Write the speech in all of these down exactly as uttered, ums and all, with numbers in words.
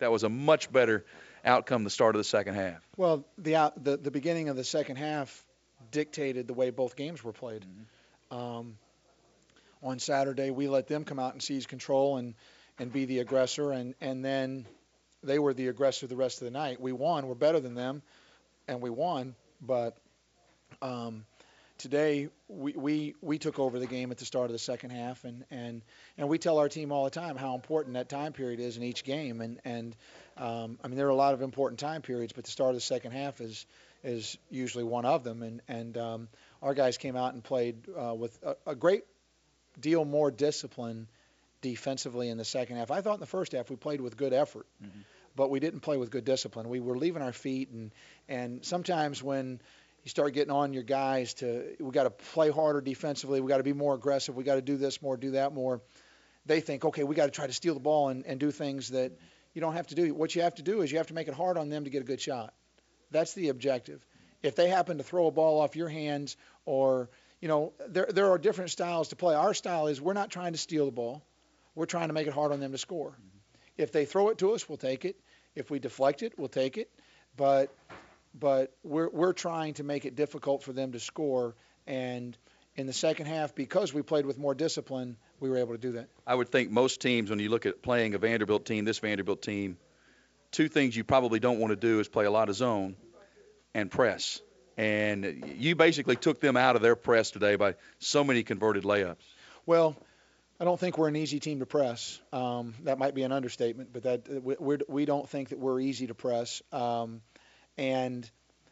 that was a much better outcome the start of the second half. Well, the out, the the beginning of the second half dictated the way both games were played. Mm-hmm. Um, on Saturday, we let them come out and seize control and and be the aggressor, and and then they were the aggressor the rest of the night. We won. We're better than them, and we won. But um, today we, we we took over the game at the start of the second half, and, and, and we tell our team all the time how important that time period is in each game. And and um, I mean there are a lot of important time periods, but the start of the second half is is usually one of them. And and um, our guys came out and played uh, with a, a great deal more discipline defensively in the second half. I thought in the first half we played with good effort, Mm-hmm. but we didn't play with good discipline. We were leaving our feet, and and sometimes when you start getting on your guys to, we got to play harder defensively, we got to be more aggressive, we got to do this more, do that more. They think, okay, we got to try to steal the ball and, and do things that you don't have to do. What you have to do is you have to make it hard on them to get a good shot. That's the objective. If they happen to throw a ball off your hands, or you know, there there are different styles to play. Our style is we're not trying to steal the ball. We're trying to make it hard on them to score. Mm-hmm. If they throw it to us, we'll take it. If we deflect it, we'll take it. But but we're we're trying to make it difficult for them to score. And in the second half, because we played with more discipline, we were able to do that. I would think most teams, when you look at playing a Vanderbilt team, this Vanderbilt team, two things you probably don't want to do is play a lot of zone and press. And you basically took them out of their press today by so many converted layups. Well, I don't think we're an easy team to press. Um, that might be an understatement, but that we, we're, we don't think that we're easy to press. Um, and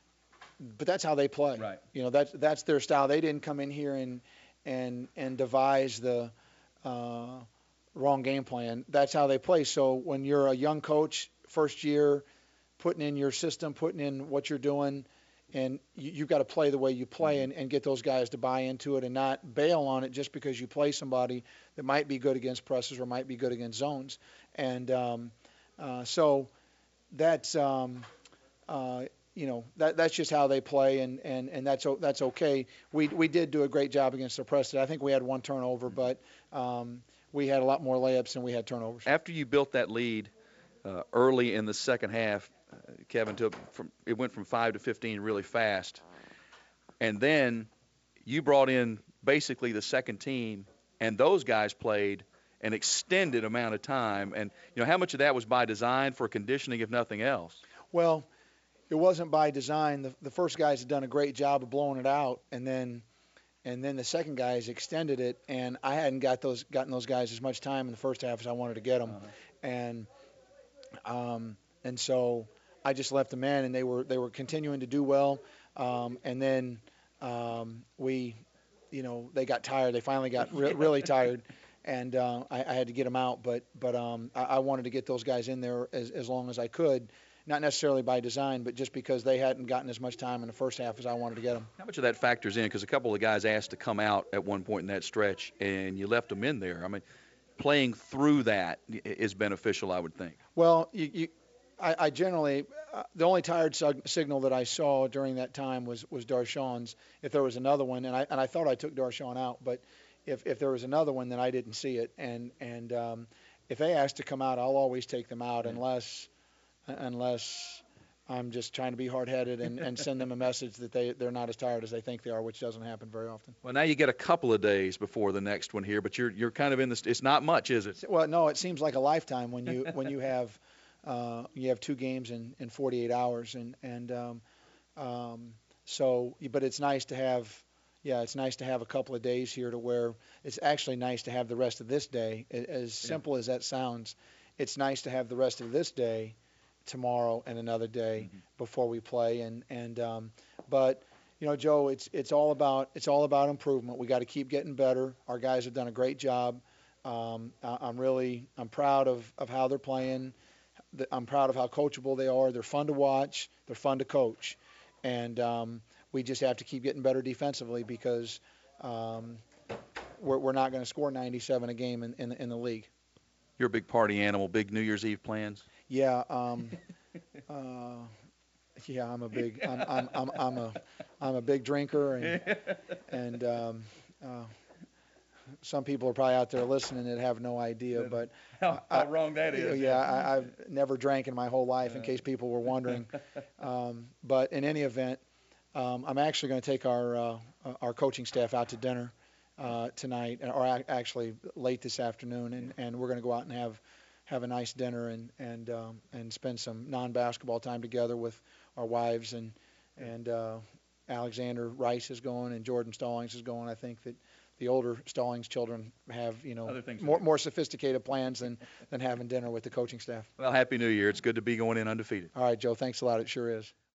but that's how they play. Right. You know, that's that's their style. They didn't come in here and and and devise the uh, wrong game plan. That's how they play. So when you're a young coach, first year, putting in your system, putting in what you're doing, and you, you've got to play the way you play, and, and get those guys to buy into it and not bail on it just because you play somebody that might be good against presses or might be good against zones. And um, uh, so that's um, uh, you know that that's just how they play, and, and, and that's that's okay. We we did do a great job against the press today. I think we had one turnover, but um, we had a lot more layups than we had turnovers. After you built that lead uh, early in the second half, uh, Kevin, took from it went from five to fifteen really fast, and then you brought in basically the second team, and those guys played an extended amount of time. And you know how much of that was by design for conditioning, if nothing else? Well, it wasn't by design. The, the first guys had done a great job of blowing it out, and then and then the second guys extended it, and I hadn't got those gotten those guys as much time in the first half as I wanted to get them, Uh-huh. and um, and so I just left them in, and they were they were continuing to do well, um, and then um, we, you know, they got tired. They finally got re- really tired, and uh, I, I had to get them out. But but um, I, I wanted to get those guys in there as as long as I could. Not necessarily by design, but just because they hadn't gotten as much time in the first half as I wanted to get them. How much of that factors in? Because a couple of guys asked to come out at one point in that stretch, and you left them in there. I mean, playing through that is beneficial, I would think. Well, you, you, I, I generally, uh, the only tired sug- signal that I saw during that time was, was Darshawn's. If there was another one, and I and I thought I took Darshawn out, but if, if there was another one, then I didn't see it. And and um, if they ask to come out, I'll always take them out, Yeah. unless unless I'm just trying to be hard-headed and, and send them a message that they, they're not as tired as they think they are, which doesn't happen very often. Well, now you get a couple of days before the next one here, but you're you're kind of in this. It's not much, is it? Well, no, it seems like a lifetime when you when you have uh, you have two games in, in forty-eight hours, and and um, um, so. But it's nice to have, yeah, it's nice to have a couple of days here to where it's actually nice to have the rest of this day. As simple as that sounds, it's nice to have the rest of this day, tomorrow, and another day Mm-hmm. before we play. And and um, but. You know, Joe, it's it's all about it's all about improvement. We got to keep getting better. Our guys have done a great job. Um, I, I'm really I'm proud of, of how they're playing. The- I'm proud of how coachable they are. They're fun to watch. They're fun to coach, and um, we just have to keep getting better defensively because um, we're we're not going to score ninety-seven a game in, in in the league. You're a big party animal. Big New Year's Eve plans. Yeah. Um, uh, yeah, I'm a big I'm, I'm I'm I'm a I'm a big drinker, and and um, uh, some people are probably out there listening that have no idea, but How, I- how wrong that you know, is. yeah, I, I've never drank in my whole life, in Yeah. case people were wondering. Um, but in any event, um, I'm actually going to take our uh, uh, our coaching staff out to dinner uh, tonight, or ac- actually late this afternoon, and, and we're going to go out and have have a nice dinner and and um, and spend some non-basketball time together with our wives, and and uh, Alexander Rice is going and Jordan Stallings is going. I think that the older Stallings children have, you know, Other things to more do. more sophisticated plans than than having dinner with the coaching staff. Well, Happy New Year. It's good to be going in undefeated. All right, Joe, thanks a lot. It sure is.